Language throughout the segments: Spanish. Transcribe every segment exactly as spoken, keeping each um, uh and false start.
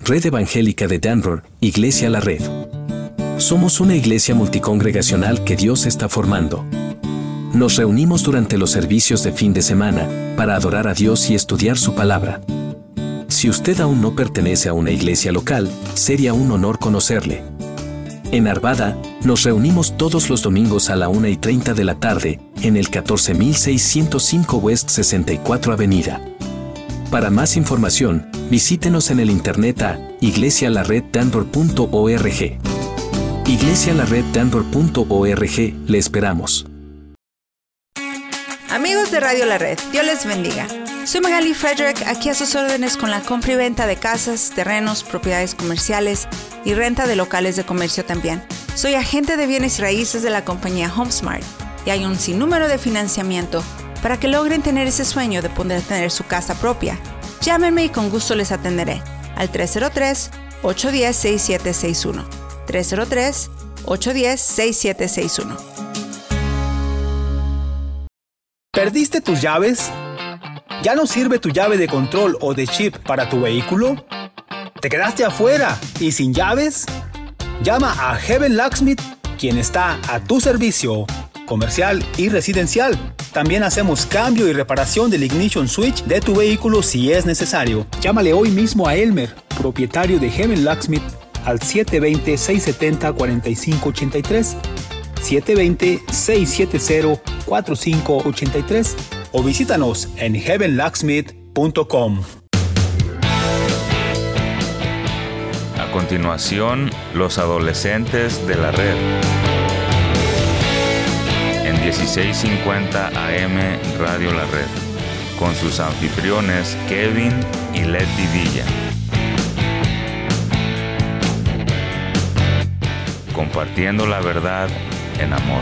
Red Evangélica de Denver, Iglesia La Red. Somos una iglesia multicongregacional que Dios está formando. Nos reunimos durante los servicios de fin de semana para adorar a Dios y estudiar su palabra. Si usted aún no pertenece a una iglesia local, sería un honor conocerle. En Arvada, nos reunimos todos los domingos a la una y treinta de la tarde, en el catorce mil seiscientos cinco West sesenta y cuatro Avenida. Para más información, visítenos en el internet a iglesia la red denver punto org. iglesia la red denver punto org, le esperamos. Amigos de Radio La Red, Dios les bendiga. Soy Magali Frederick, aquí a sus órdenes con la compra y venta de casas, terrenos, propiedades comerciales y renta de locales de comercio también. Soy agente de bienes y raíces de la compañía HomeSmart y hay un sinnúmero de financiamiento para que logren tener ese sueño de poder tener su casa propia. Llámenme y con gusto les atenderé al tres cero tres, ocho uno cero, seis siete seis uno. tres cero tres, ocho uno cero, seis siete seis uno. ¿Perdiste tus llaves? ¿Ya no sirve tu llave de control o de chip para tu vehículo? ¿Te quedaste afuera y sin llaves? Llama a Heaven Locksmith, quien está a tu servicio, comercial y residencial. También hacemos cambio y reparación del ignition switch de tu vehículo si es necesario. Llámale hoy mismo a Elmer, propietario de Heaven Locksmith, al siete dos cero, seis siete cero, cuatro cinco ocho tres, siete dos cero, seis siete cero, cuatro cinco ocho tres o visítanos en heaven locksmith punto com. A continuación, los adolescentes de la red. En dieciséis cincuenta A M Radio La Red, con sus anfitriones Kevin y Letty Villa. Compartiendo la verdad en amor.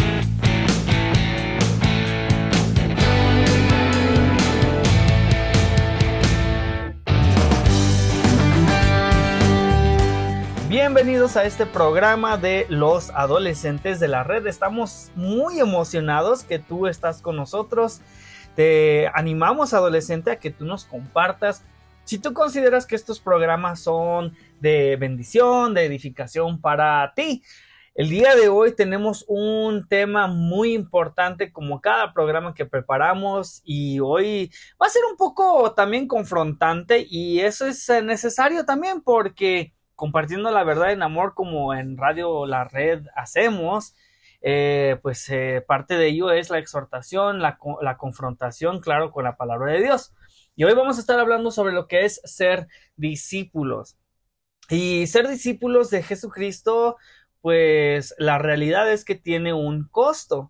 Bienvenidos a este programa de los adolescentes de la red. Estamos muy emocionados que tú estás con nosotros. Te animamos, adolescente, a que tú nos compartas. Si tú consideras que estos programas son de bendición, de edificación para ti. El día de hoy tenemos un tema muy importante como cada programa que preparamos y hoy va a ser un poco también confrontante y eso es necesario también porque compartiendo la verdad en amor como en Radio La Red hacemos, eh, pues eh, parte de ello es la exhortación, la, la confrontación, claro, con la palabra de Dios. Y hoy vamos a estar hablando sobre lo que es ser discípulos. Y ser discípulos de Jesucristo, pues la realidad es que tiene un costo.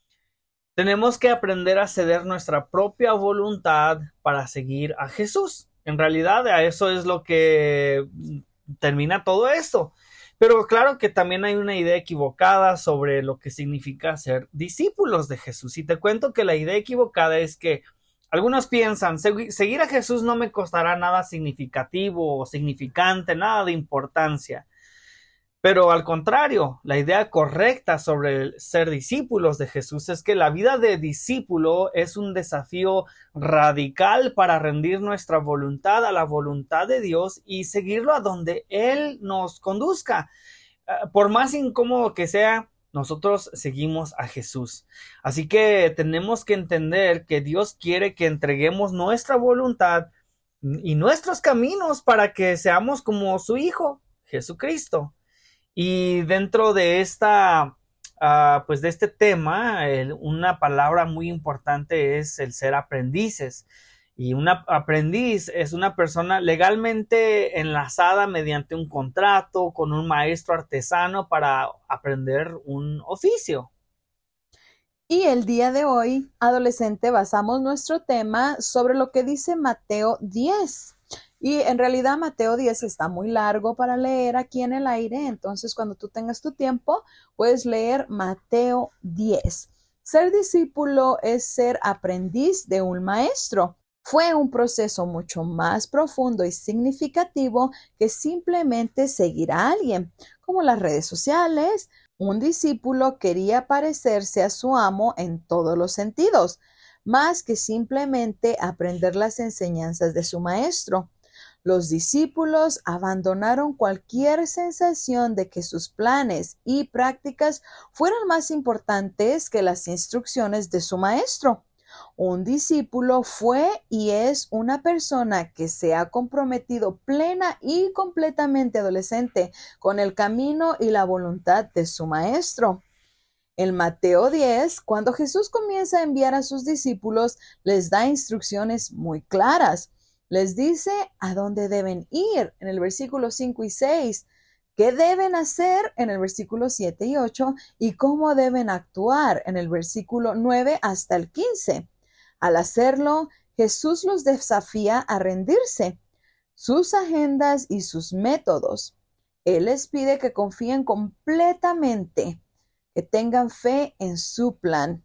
Tenemos que aprender a ceder nuestra propia voluntad para seguir a Jesús. En realidad, a eso es lo que termina todo esto. Pero claro que también hay una idea equivocada sobre lo que significa ser discípulos de Jesús. Y te cuento que la idea equivocada es que algunos piensan, seguir a Jesús no me costará nada significativo o significante, nada de importancia. Pero al contrario, la idea correcta sobre el ser discípulos de Jesús es que la vida de discípulo es un desafío radical para rendir nuestra voluntad a la voluntad de Dios y seguirlo a donde Él nos conduzca. Uh, por más incómodo que sea, nosotros seguimos a Jesús. Así que tenemos que entender que Dios quiere que entreguemos nuestra voluntad y nuestros caminos para que seamos como su Hijo, Jesucristo. Y dentro de esta, uh, pues de este tema, el, una palabra muy importante es el ser aprendices. Y un aprendiz es una persona legalmente enlazada mediante un contrato con un maestro artesano para aprender un oficio. Y el día de hoy, adolescente, basamos nuestro tema sobre lo que dice Mateo diez. Y en realidad Mateo diez está muy largo para leer aquí en el aire, entonces cuando tú tengas tu tiempo, puedes leer Mateo diez. Ser discípulo es ser aprendiz de un maestro. Fue un proceso mucho más profundo y significativo que simplemente seguir a alguien, como las redes sociales. Un discípulo quería parecerse a su amo en todos los sentidos, más que simplemente aprender las enseñanzas de su maestro. Los discípulos abandonaron cualquier sensación de que sus planes y prácticas fueran más importantes que las instrucciones de su maestro. Un discípulo fue y es una persona que se ha comprometido plena y completamente adolescente con el camino y la voluntad de su maestro. En Mateo diez, cuando Jesús comienza a enviar a sus discípulos, les da instrucciones muy claras. Les dice a dónde deben ir en el versículo cinco y seis, qué deben hacer en el versículo siete y ocho y cómo deben actuar en el versículo nueve hasta el quince. Al hacerlo, Jesús los desafía a rendirse, sus agendas y sus métodos. Él les pide que confíen completamente, que tengan fe en su plan.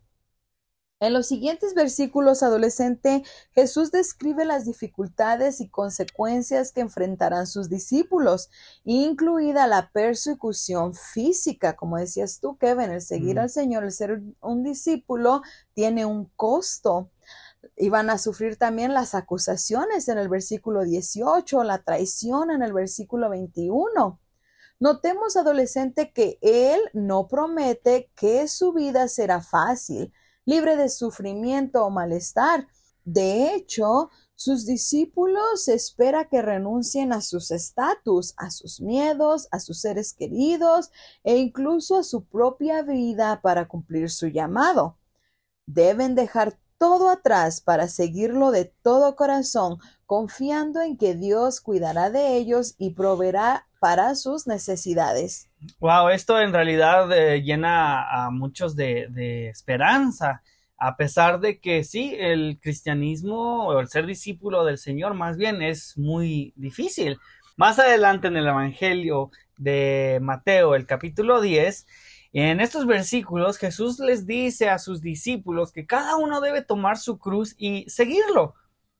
En los siguientes versículos, adolescente, Jesús describe las dificultades y consecuencias que enfrentarán sus discípulos, incluida la persecución física. Como decías tú, Kevin, el seguir mm. al Señor, el ser un discípulo, tiene un costo. Y van a sufrir también las acusaciones en el versículo dieciocho, la traición en el versículo veintiuno. Notemos, adolescente, que Él no promete que su vida será fácil, libre de sufrimiento o malestar. De hecho, sus discípulos espera que renuncien a sus estatus, a sus miedos, a sus seres queridos e incluso a su propia vida para cumplir su llamado. Deben dejar todo atrás para seguirlo de todo corazón, confiando en que Dios cuidará de ellos y proveerá para sus necesidades. Wow, esto en realidad eh, llena a muchos de, de esperanza, a pesar de que sí, el cristianismo o el ser discípulo del Señor más bien es muy difícil. Más adelante en el Evangelio de Mateo, el capítulo diez, en estos versículos Jesús les dice a sus discípulos que cada uno debe tomar su cruz y seguirlo.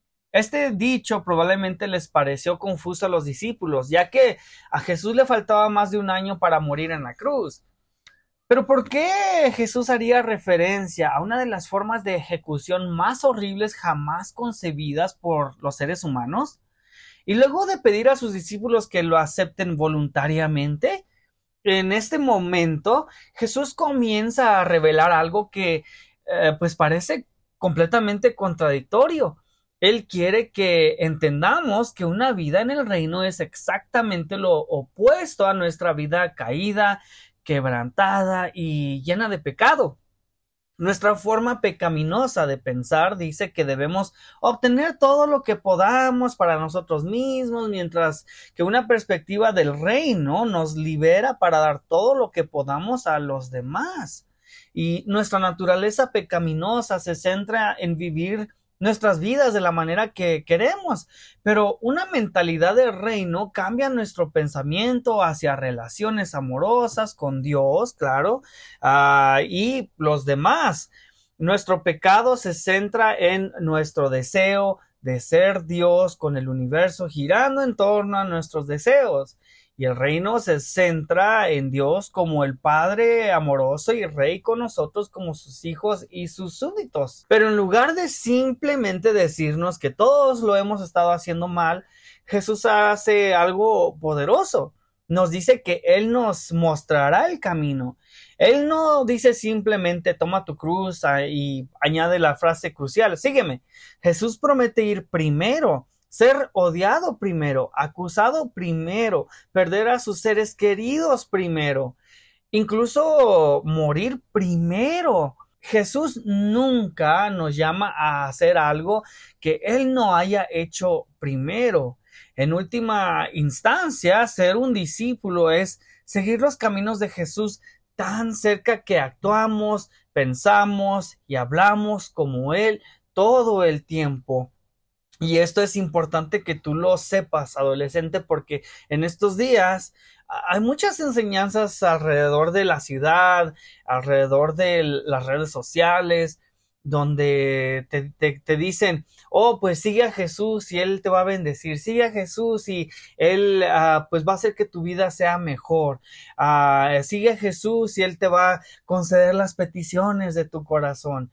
Este dicho probablemente les pareció confuso a los discípulos, ya que a Jesús le faltaba más de un año para morir en la cruz. Pero ¿por qué Jesús haría referencia a una de las formas de ejecución más horribles jamás concebidas por los seres humanos? Y luego de pedir a sus discípulos que lo acepten voluntariamente, en este momento Jesús comienza a revelar algo que eh, pues parece completamente contradictorio. Él quiere que entendamos que una vida en el reino es exactamente lo opuesto a nuestra vida caída, quebrantada y llena de pecado. Nuestra forma pecaminosa de pensar dice que debemos obtener todo lo que podamos para nosotros mismos, mientras que una perspectiva del reino nos libera para dar todo lo que podamos a los demás. Y nuestra naturaleza pecaminosa se centra en vivir nuestras vidas de la manera que queremos, pero una mentalidad de reino cambia nuestro pensamiento hacia relaciones amorosas con Dios, claro, uh, y los demás. Nuestro pecado se centra en nuestro deseo de ser Dios, con el universo girando en torno a nuestros deseos. Y el reino se centra en Dios como el Padre amoroso y Rey con nosotros como sus hijos y sus súbditos. Pero en lugar de simplemente decirnos que todos lo hemos estado haciendo mal, Jesús hace algo poderoso. Nos dice que Él nos mostrará el camino. Él no dice simplemente toma tu cruz y añade la frase crucial, sígueme. Jesús promete ir primero, ser odiado primero, acusado primero, perder a sus seres queridos primero, incluso morir primero. Jesús nunca nos llama a hacer algo que Él no haya hecho primero. En última instancia, ser un discípulo es seguir los caminos de Jesús tan cerca que actuamos, pensamos y hablamos como Él todo el tiempo. Y esto es importante que tú lo sepas, adolescente, porque en estos días hay muchas enseñanzas alrededor de la ciudad, alrededor de las redes sociales, donde te, te, te dicen, oh, pues sigue a Jesús y Él te va a bendecir, sigue a Jesús y Él uh, pues va a hacer que tu vida sea mejor, uh, sigue a Jesús y Él te va a conceder las peticiones de tu corazón.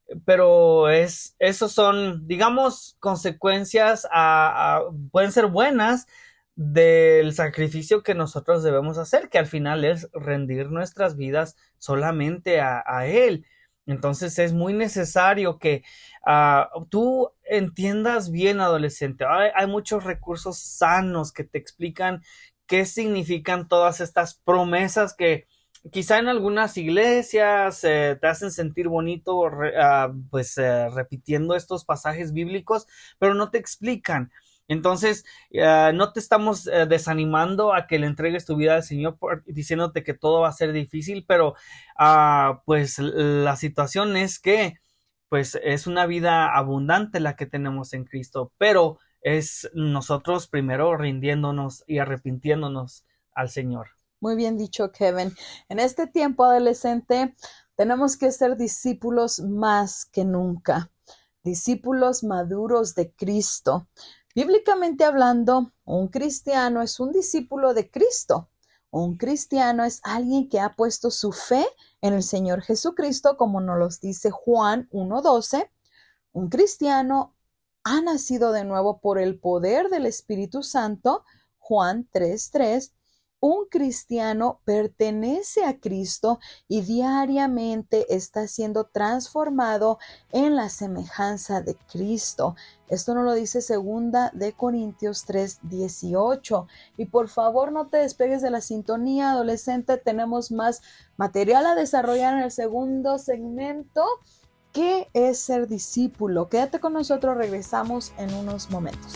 pero es, esos son, digamos, consecuencias a, a, pueden ser buenas del sacrificio que nosotros debemos hacer, que al final es rendir nuestras vidas solamente a, a Él. Entonces es muy necesario que uh, tú entiendas bien, adolescente. Hay, hay muchos recursos sanos que te explican qué significan todas estas promesas que quizá en algunas iglesias eh, te hacen sentir bonito re, uh, pues eh, repitiendo estos pasajes bíblicos, pero no te explican. Entonces, uh, no te estamos uh, desanimando a que le entregues tu vida al Señor por, diciéndote que todo va a ser difícil, pero uh, pues la situación es que pues es una vida abundante la que tenemos en Cristo, pero es nosotros primero rindiéndonos y arrepintiéndonos al Señor. Muy bien dicho, Kevin. En este tiempo, adolescente, tenemos que ser discípulos más que nunca, discípulos maduros de Cristo. Bíblicamente hablando, un cristiano es un discípulo de Cristo. Un cristiano es alguien que ha puesto su fe en el Señor Jesucristo, como nos lo dice Juan uno doce. Un cristiano ha nacido de nuevo por el poder del Espíritu Santo, Juan tres tres. Un cristiano pertenece a Cristo y diariamente está siendo transformado en la semejanza de Cristo. Esto nos lo dice segunda de Corintios tres dieciocho. Y por favor no te despegues de la sintonía, adolescente. Tenemos más material a desarrollar en el segundo segmento. ¿Qué es ser discípulo? Quédate con nosotros, regresamos en unos momentos.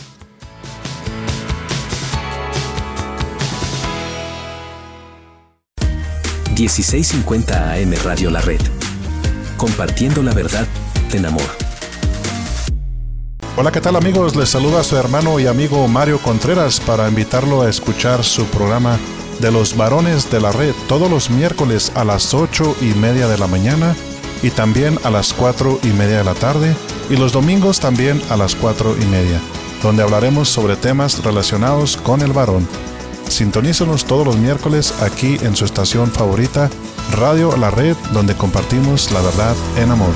dieciséis cincuenta A M Radio La Red. Compartiendo la verdad en amor. Hola, ¿qué tal, amigos? Les saluda a su hermano y amigo Mario Contreras para invitarlo a escuchar su programa de los varones de la red todos los miércoles a las ocho y media de la mañana y también a las cuatro y media de la tarde y los domingos también a las cuatro y media, donde hablaremos sobre temas relacionados con el varón. Sintonícenos todos los miércoles aquí en su estación favorita, Radio La Red, donde compartimos la verdad en amor.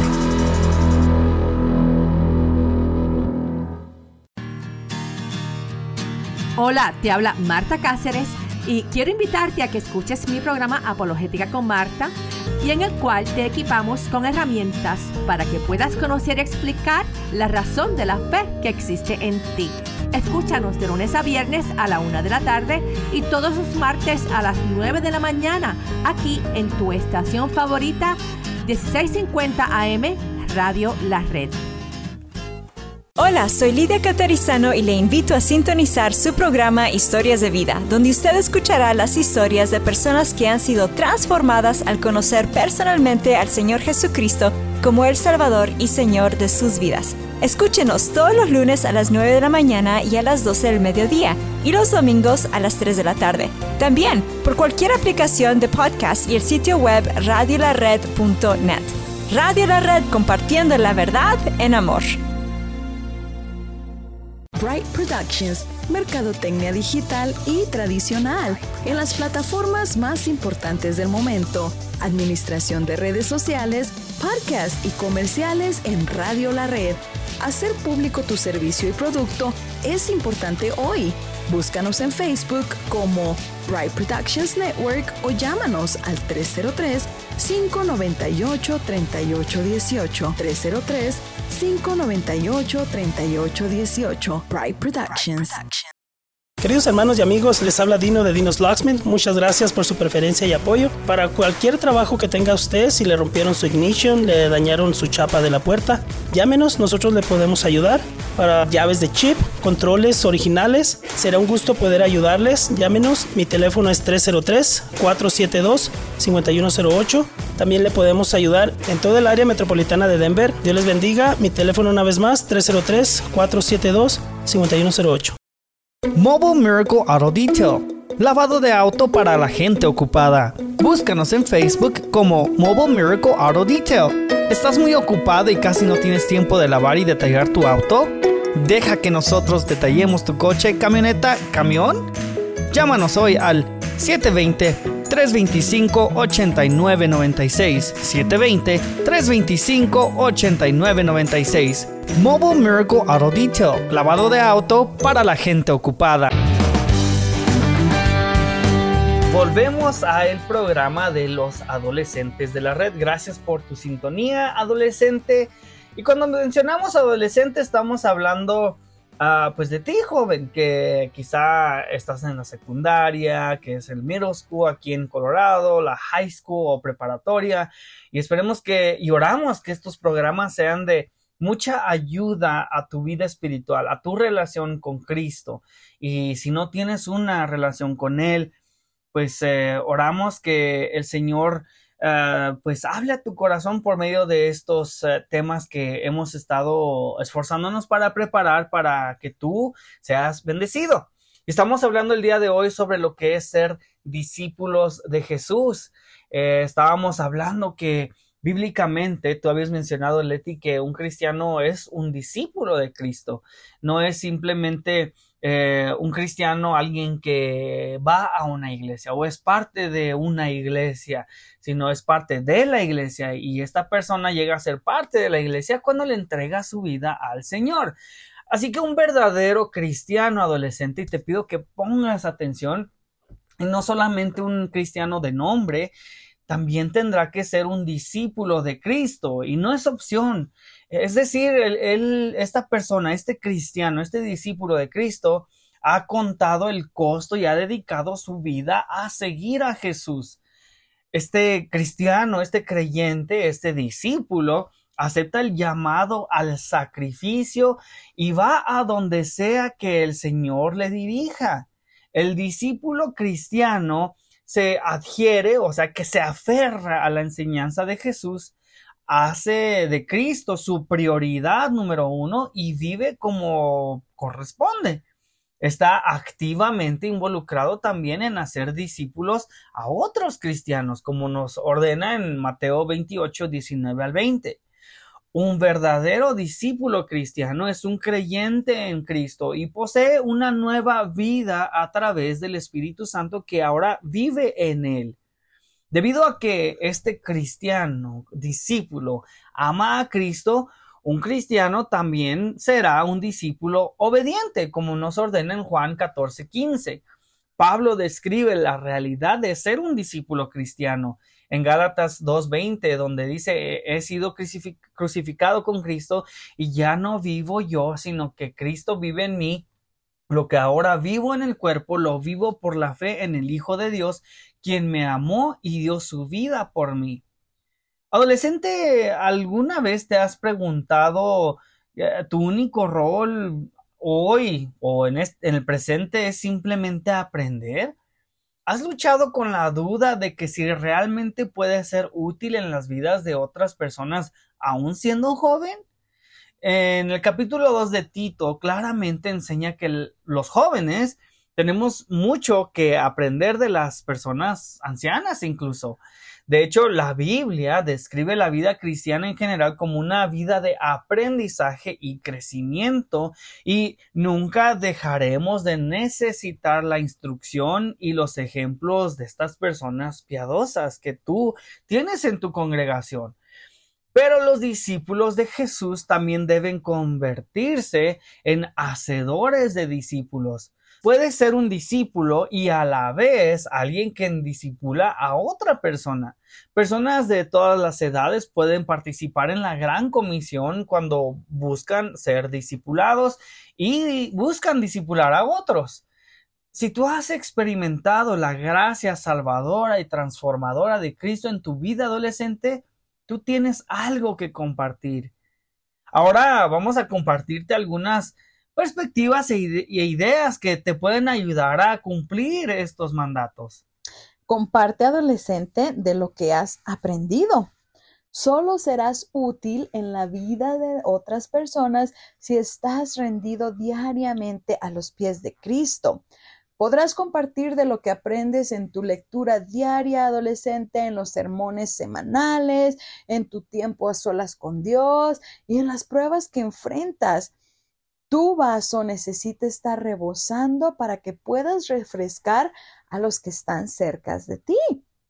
Hola, te habla Marta Cáceres y quiero invitarte a que escuches mi programa Apologética con Marta, y en el cual te equipamos con herramientas para que puedas conocer y explicar la razón de la fe que existe en ti. Escúchanos de lunes a viernes a la una de la tarde y todos los martes a las nueve de la mañana, aquí en tu estación favorita, dieciséis cincuenta A M Radio La Red. Hola, soy Lidia Caterizano y le invito a sintonizar su programa Historias de Vida, donde usted escuchará las historias de personas que han sido transformadas al conocer personalmente al Señor Jesucristo como el Salvador y Señor de sus vidas. Escúchenos todos los lunes a las nueve de la mañana y a las doce del mediodía, y los domingos a las tres de la tarde. También por cualquier aplicación de podcast y el sitio web radio la red punto net. Radio La Red, compartiendo la verdad en amor. Bright Productions, mercadotecnia digital y tradicional en las plataformas más importantes del momento, administración de redes sociales, podcast y comerciales en Radio La Red. Hacer público tu servicio y producto es importante hoy. Búscanos en Facebook como Bright Productions Network o llámanos al tres cero tres, cinco nueve ocho, tres ocho uno ocho. tres cero tres, cinco nueve ocho, tres ocho uno ocho. Bright Productions. Queridos hermanos y amigos, les habla Dino de Dino's Locksmith. Muchas gracias por su preferencia y apoyo. Para cualquier trabajo que tenga usted, si le rompieron su ignition, le dañaron su chapa de la puerta, llámenos, nosotros le podemos ayudar. Para llaves de chip, controles originales, será un gusto poder ayudarles. Llámenos, mi teléfono es tres cero tres, cuatro siete dos, cinco uno cero ocho. También le podemos ayudar en toda el área metropolitana de Denver. Dios les bendiga. Mi teléfono una vez más, tres cero tres, cuatro siete dos, cinco uno cero ocho. Mobile Miracle Auto Detail, lavado de auto para la gente ocupada. Búscanos en Facebook como Mobile Miracle Auto Detail. ¿Estás muy ocupado y casi no tienes tiempo de lavar y detallar tu auto? Deja que nosotros detallemos tu coche, camioneta, camión. Llámanos hoy al siete dos cero, tres dos cinco, ocho nueve nueve seis, siete dos cero, tres dos cinco, ocho nueve nueve seis. Mobile Miracle Auto Detail, lavado de auto para la gente ocupada. Volvemos al programa de los adolescentes de la red. Gracias por tu sintonía, adolescente. Y cuando mencionamos adolescente estamos hablando uh, pues de ti, joven, que quizá estás en la secundaria, que es el middle school aquí en Colorado, la high school o preparatoria. Y esperemos que, y oramos que estos programas sean de mucha ayuda a tu vida espiritual, a tu relación con Cristo. Y si no tienes una relación con Él, pues eh, oramos que el Señor uh, pues hable a tu corazón por medio de estos uh, temas que hemos estado esforzándonos para preparar para que tú seas bendecido. Estamos hablando el día de hoy sobre lo que es ser discípulos de Jesús. Eh, estábamos hablando que bíblicamente, tú habías mencionado, Leti, que un cristiano es un discípulo de Cristo. No es simplemente Eh, un cristiano, alguien que va a una iglesia o es parte de una iglesia, sino es parte de la iglesia, y esta persona llega a ser parte de la iglesia cuando le entrega su vida al Señor. Así que un verdadero cristiano adolescente, y te pido que pongas atención, y no solamente un cristiano de nombre, también tendrá que ser un discípulo de Cristo, y no es opción. Es decir, el, el, esta persona, este cristiano, este discípulo de Cristo, ha contado el costo y ha dedicado su vida a seguir a Jesús. Este cristiano, este creyente, este discípulo, acepta el llamado al sacrificio y va a donde sea que el Señor le dirija. El discípulo cristiano se adhiere, o sea, que se aferra a la enseñanza de Jesús, hace de Cristo su prioridad número uno y vive como corresponde. Está activamente involucrado también en hacer discípulos a otros cristianos, como nos ordena en Mateo veintiocho, diecinueve al veinte. Un verdadero discípulo cristiano es un creyente en Cristo y posee una nueva vida a través del Espíritu Santo que ahora vive en él. Debido a que este cristiano, discípulo, ama a Cristo, un cristiano también será un discípulo obediente, como nos ordena en Juan catorce, quince. Pablo describe la realidad de ser un discípulo cristiano en Gálatas dos veinte, donde dice: he sido crucificado con Cristo y ya no vivo yo, sino que Cristo vive en mí. Lo que ahora vivo en el cuerpo, lo vivo por la fe en el Hijo de Dios, quien me amó y dio su vida por mí. Adolescente, ¿alguna vez te has preguntado eh, tu único rol hoy o en, este, en el presente es simplemente aprender? ¿Has luchado con la duda de que si realmente puedes ser útil en las vidas de otras personas aún siendo joven? En el capítulo dos de Tito claramente enseña que el, los jóvenes tenemos mucho que aprender de las personas ancianas incluso. De hecho, la Biblia describe la vida cristiana en general como una vida de aprendizaje y crecimiento, y nunca dejaremos de necesitar la instrucción y los ejemplos de estas personas piadosas que tú tienes en tu congregación. Pero los discípulos de Jesús también deben convertirse en hacedores de discípulos. Puedes ser un discípulo y a la vez alguien que discipula a otra persona. Personas de todas las edades pueden participar en la gran comisión cuando buscan ser discipulados y buscan discipular a otros. Si tú has experimentado la gracia salvadora y transformadora de Cristo en tu vida adolescente, tú tienes algo que compartir. Ahora vamos a compartirte algunas perspectivas e ideas que te pueden ayudar a cumplir estos mandatos. Comparte, adolescente, de lo que has aprendido. Solo serás útil en la vida de otras personas si estás rendido diariamente a los pies de Cristo. Podrás compartir de lo que aprendes en tu lectura diaria, adolescente, en los sermones semanales, en tu tiempo a solas con Dios y en las pruebas que enfrentas. Tu vaso necesita estar rebosando para que puedas refrescar a los que están cerca de ti.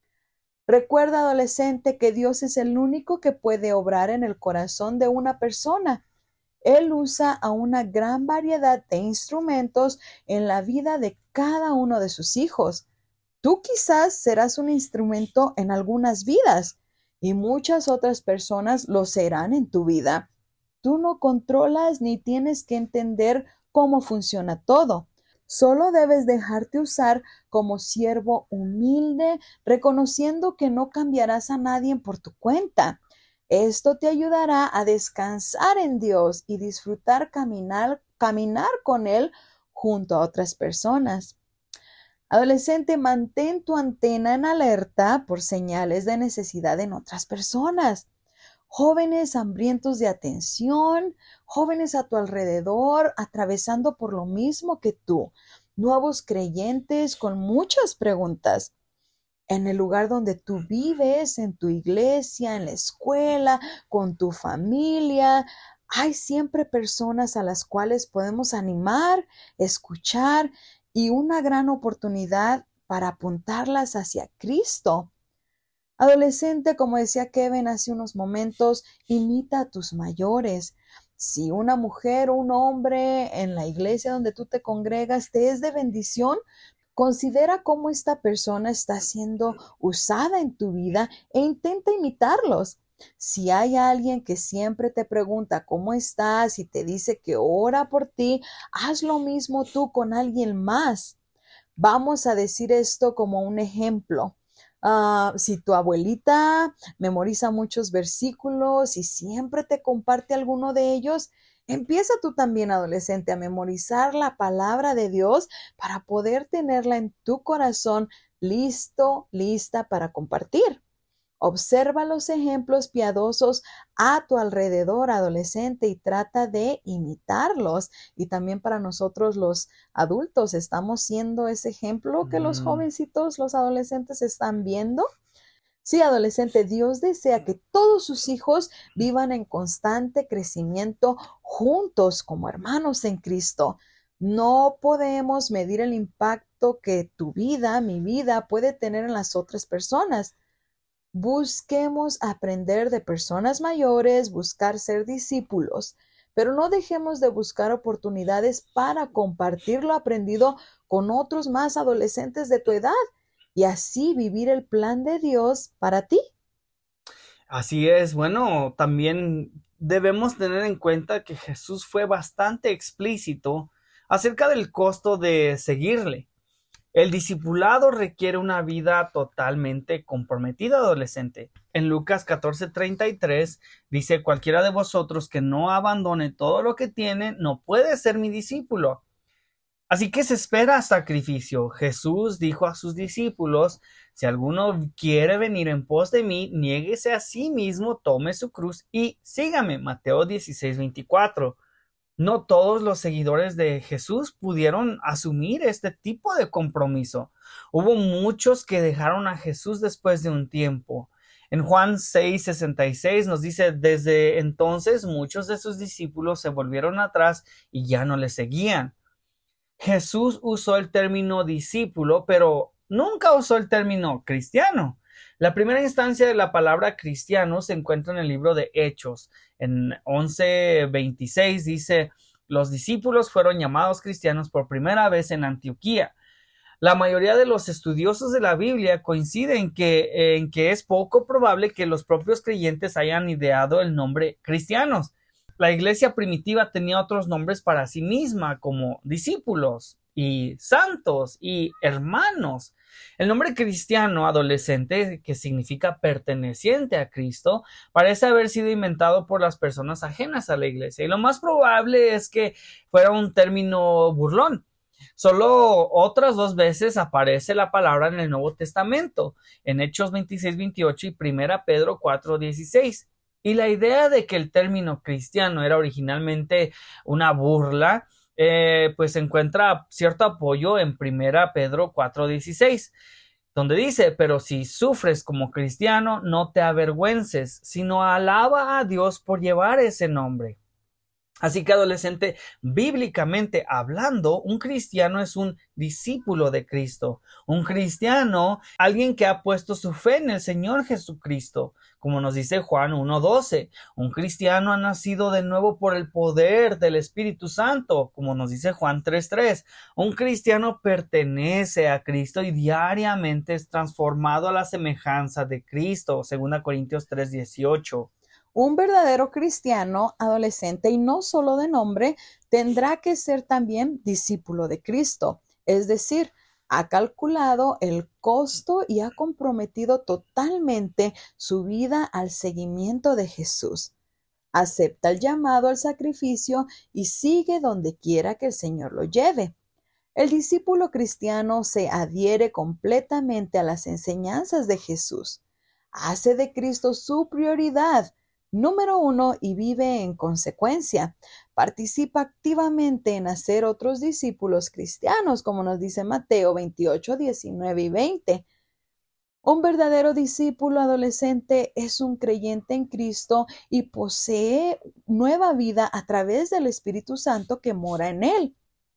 Recuerda, adolescente, que Dios es el único que puede obrar en el corazón de una persona. Él usa a una gran variedad de instrumentos en la vida de cada uno de sus hijos. Tú quizás serás un instrumento en algunas vidas y muchas otras personas lo serán en tu vida. Tú no controlas ni tienes que entender cómo funciona todo. Solo debes dejarte usar como siervo humilde, reconociendo que no cambiarás a nadie por tu cuenta. Esto te ayudará a descansar en Dios y disfrutar caminar, caminar con Él junto a otras personas. Adolescente, mantén tu antena en alerta por señales de necesidad en otras personas. Jóvenes hambrientos de atención, jóvenes a tu alrededor atravesando por lo mismo que tú, nuevos creyentes con muchas preguntas. En el lugar donde tú vives, en tu iglesia, en la escuela, con tu familia, hay siempre personas a las cuales podemos animar, escuchar y una gran oportunidad para apuntarlas hacia Cristo. Adolescente, como decía Kevin hace unos momentos, imita a tus mayores. Si una mujer o un hombre en la iglesia donde tú te congregas te es de bendición, considera cómo esta persona está siendo usada en tu vida e intenta imitarlos. Si hay alguien que siempre te pregunta cómo estás y te dice que ora por ti, haz lo mismo tú con alguien más. Vamos a decir esto como un ejemplo. Uh, si tu abuelita memoriza muchos versículos y siempre te comparte alguno de ellos, empieza tú también, adolescente, a memorizar la palabra de Dios para poder tenerla en tu corazón listo, lista para compartir. Observa los ejemplos piadosos a tu alrededor, adolescente, y trata de imitarlos. Y también para nosotros los adultos, ¿estamos siendo ese ejemplo que mm. los jovencitos, los adolescentes están viendo? Sí, adolescente, Dios desea que todos sus hijos vivan en constante crecimiento juntos como hermanos en Cristo. No podemos medir el impacto que tu vida, mi vida, puede tener en las otras personas. Busquemos aprender de personas mayores, buscar ser discípulos, pero no dejemos de buscar oportunidades para compartir lo aprendido con otros más adolescentes de tu edad y así vivir el plan de Dios para ti. Así es. Bueno, también debemos tener en cuenta que Jesús fue bastante explícito acerca del costo de seguirle. El discipulado requiere una vida totalmente comprometida, adolescente. En Lucas catorce treinta y tres dice: cualquiera de vosotros que no abandone todo lo que tiene no puede ser mi discípulo. Así que se espera sacrificio. Jesús dijo a sus discípulos: si alguno quiere venir en pos de mí, niéguese a sí mismo, tome su cruz y sígame. Mateo dieciséis veinticuatro. No todos los seguidores de Jesús pudieron asumir este tipo de compromiso. Hubo muchos que dejaron a Jesús después de un tiempo. En Juan seis sesenta y seis nos dice: desde entonces muchos de sus discípulos se volvieron atrás y ya no le seguían. Jesús usó el término discípulo, pero nunca usó el término cristiano. La primera instancia de la palabra cristiano se encuentra en el libro de Hechos. En once veintiséis dice: los discípulos fueron llamados cristianos por primera vez en Antioquía. La mayoría de los estudiosos de la Biblia coinciden que, en que es poco probable que los propios creyentes hayan ideado el nombre cristianos. La iglesia primitiva tenía otros nombres para sí misma, como discípulos y santos y hermanos. El nombre cristiano adolescente, que significa perteneciente a Cristo, parece haber sido inventado por las personas ajenas a la iglesia, y lo más probable es que fuera un término burlón. Solo otras dos veces aparece la palabra en el Nuevo Testamento, en Hechos veintiséis veintiocho y primera Pedro cuatro dieciséis. Y la idea de que el término cristiano era originalmente una burla, eh, pues encuentra cierto apoyo en primera Pedro cuatro dieciséis, donde dice: pero si sufres como cristiano, no te avergüences, sino alaba a Dios por llevar ese nombre. Así que, adolescente, bíblicamente hablando, un cristiano es un discípulo de Cristo. Un cristiano, alguien que ha puesto su fe en el Señor Jesucristo, como nos dice Juan uno doce. Un cristiano ha nacido de nuevo por el poder del Espíritu Santo, como nos dice Juan tres tres. Un cristiano pertenece a Cristo y diariamente es transformado a la semejanza de Cristo, segunda Corintios tres dieciocho. Un verdadero cristiano, adolescente, y no solo de nombre, tendrá que ser también discípulo de Cristo. Es decir, ha calculado el costo y ha comprometido totalmente su vida al seguimiento de Jesús. Acepta el llamado al sacrificio y sigue donde quiera que el Señor lo lleve. El discípulo cristiano se adhiere completamente a las enseñanzas de Jesús. Hace de Cristo su prioridad número uno y vive en consecuencia. Participa activamente en hacer otros discípulos cristianos, como nos dice Mateo veintiocho, diecinueve y veinte. Un verdadero discípulo adolescente es un creyente en Cristo y posee nueva vida a través del Espíritu Santo que mora en él.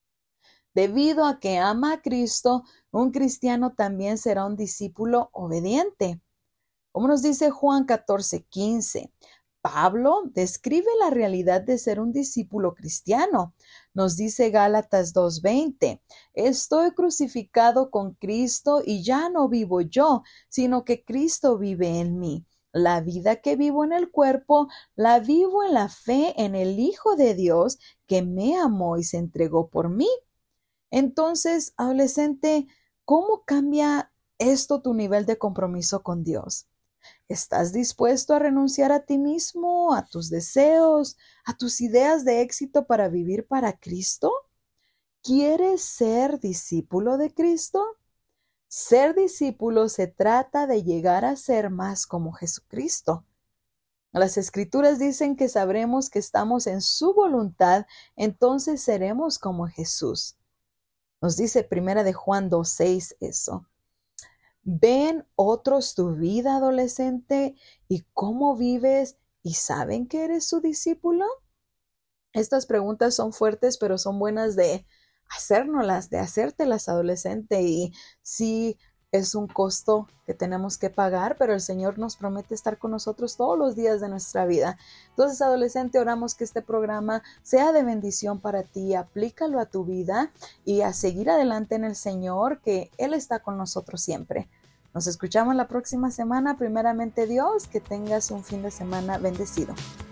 Debido a que ama a Cristo, un cristiano también será un discípulo obediente. Como nos dice Juan catorce, quince. Pablo describe la realidad de ser un discípulo cristiano. Nos dice Gálatas dos veinte, estoy crucificado con Cristo y ya no vivo yo, sino que Cristo vive en mí. La vida que vivo en el cuerpo, la vivo en la fe en el Hijo de Dios que me amó y se entregó por mí. Entonces, adolescente, ¿cómo cambia esto tu nivel de compromiso con Dios? ¿Estás dispuesto a renunciar a ti mismo, a tus deseos, a tus ideas de éxito para vivir para Cristo? ¿Quieres ser discípulo de Cristo? Ser discípulo se trata de llegar a ser más como Jesucristo. Las Escrituras dicen que sabremos que estamos en su voluntad, entonces seremos como Jesús. Nos dice Primera de Juan dos seis eso. ¿Ven otros tu vida, adolescente, y cómo vives y saben que eres su discípulo? Estas preguntas son fuertes, pero son buenas de hacérnoslas, de hacértelas, adolescente, y sí es un costo que tenemos que pagar, pero el Señor nos promete estar con nosotros todos los días de nuestra vida. Entonces, adolescente, oramos que este programa sea de bendición para ti. Aplícalo a tu vida y a seguir adelante en el Señor, que Él está con nosotros siempre. Nos escuchamos la próxima semana. Primeramente Dios, que tengas un fin de semana bendecido.